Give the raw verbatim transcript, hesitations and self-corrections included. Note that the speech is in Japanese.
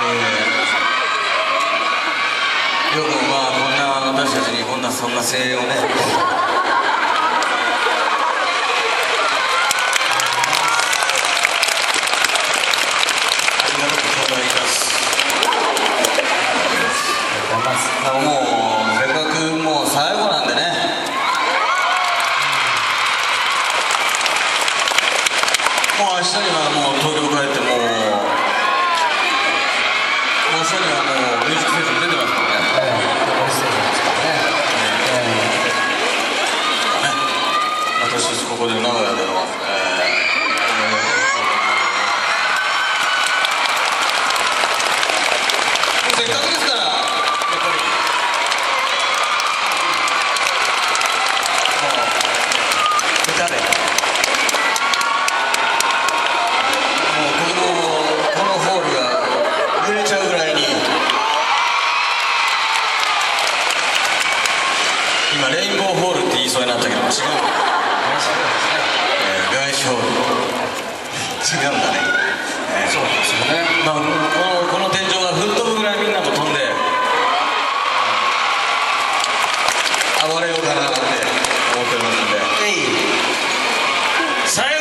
よくまあこんな私たちにこんなそんな声援をねありがとうございます。もうせっかくもう最後なんでね、もう明日にはもう東京帰ってもう明日にはもうミュージックステーション出てますからね。私たちここで名古屋での、えーせっかくですからやっぱり歌でもうこのこのホールが揺れちゃうぐらいに今レインボーホールって言いそうになったけど違う、えー、外資ホール違うんだね、えー、そうですよね。まあこのこの天井が吹っ飛ぶぐらいみんなも飛んで暴れようかなって思っておりますんで、最後